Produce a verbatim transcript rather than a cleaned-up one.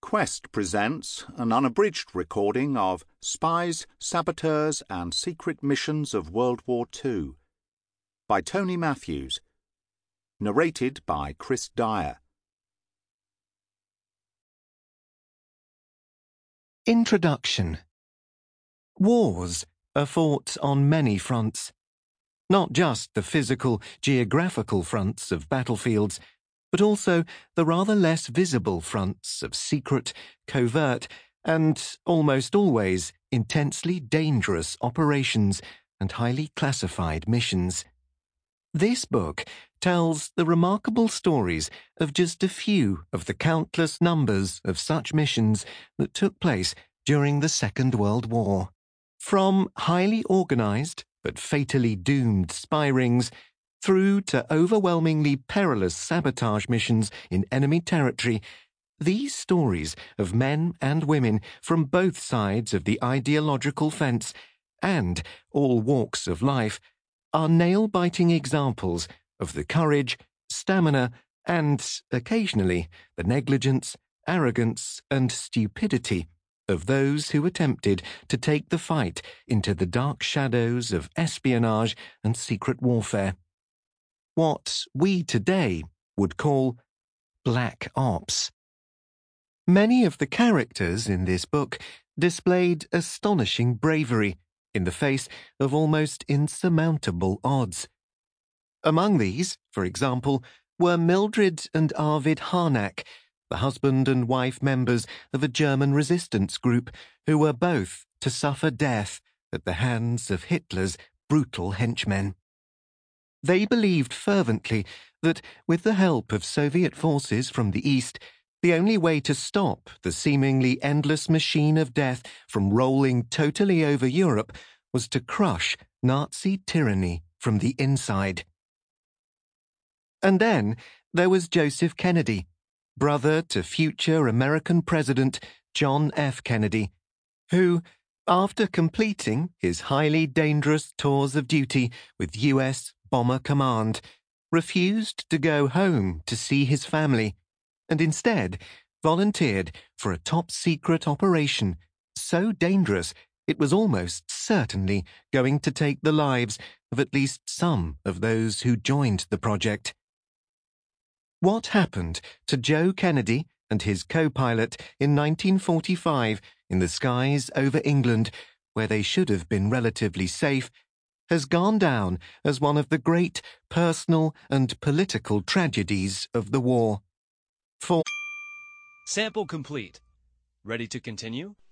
Quest presents an unabridged recording of Spies, Saboteurs and Secret Missions of World War Two by Tony Matthews, narrated by Chris Dyer. Introduction. Wars are fought on many fronts, not just the physical, geographical fronts of battlefields, but also the rather less visible fronts of secret, covert, and almost always intensely dangerous operations and highly classified missions. This book tells the remarkable stories of just a few of the countless numbers of such missions that took place during the Second World War. From highly organized but fatally doomed spy rings through to overwhelmingly perilous sabotage missions in enemy territory, these stories of men and women from both sides of the ideological fence and all walks of life are nail-biting examples of the courage, stamina, and, occasionally, the negligence, arrogance, and stupidity of those who attempted to take the fight into the dark shadows of espionage and secret warfare. What we today would call Black Ops. Many of the characters in this book displayed astonishing bravery in the face of almost insurmountable odds. Among these, for example, were Mildred and Arvid Harnack, the husband and wife members of a German resistance group who were both to suffer death at the hands of Hitler's brutal henchmen. They believed fervently that, with the help of Soviet forces from the East, the only way to stop the seemingly endless machine of death from rolling totally over Europe was to crush Nazi tyranny from the inside. And then there was Joseph Kennedy, brother to future American President John F. Kennedy, who, after completing his highly dangerous tours of duty with U S Bomber Command, refused to go home to see his family, and instead volunteered for a top-secret operation so dangerous it was almost certainly going to take the lives of at least some of those who joined the project. What happened to Joe Kennedy and his co-pilot in nineteen forty-five in the skies over England, where they should have been relatively safe, has gone down as one of the great personal and political tragedies of the war. For Sample complete. Ready to continue?